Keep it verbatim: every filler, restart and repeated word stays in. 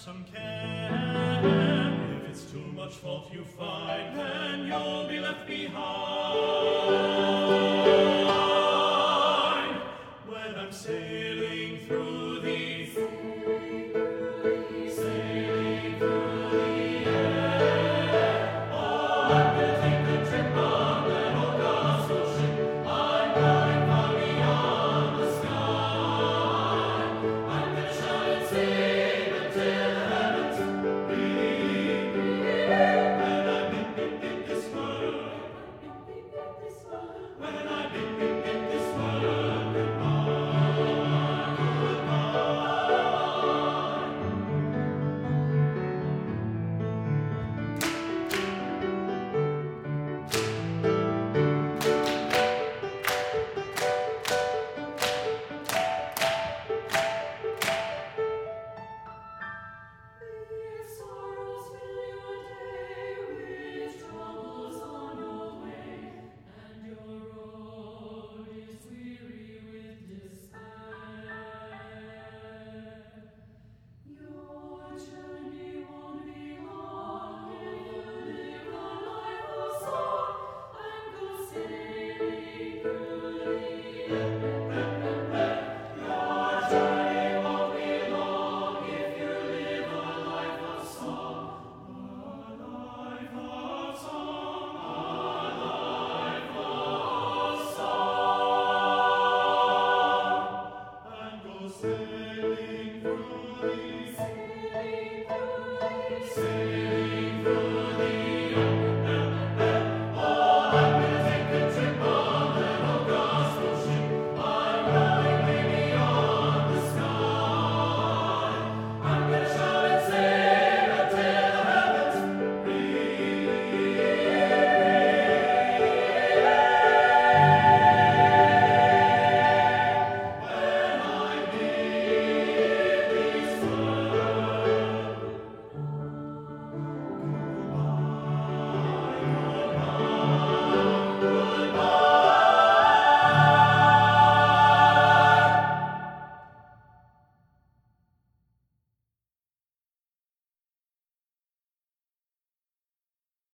some care. If it's too much fault you find, then you'll be left behind. When I'm sailing through the, sailing through the air, oh, I'm gonna take a trip on that old gospel ship. I'm going far beyond the sky. I'm gonna shout and sing until the heavens ring. When I'm in, in, in this world, when I'm in, in, in this world, goodbye, goodbye. With sorrows fill your day, with troubles on your way, and your road is weary with despair. Your journey won't be long if you live a life of song and go sailing through the air. Your journey won't be long if you live a life of song, a life of song, a life of song, and go sailing through the, sailing through the, sailing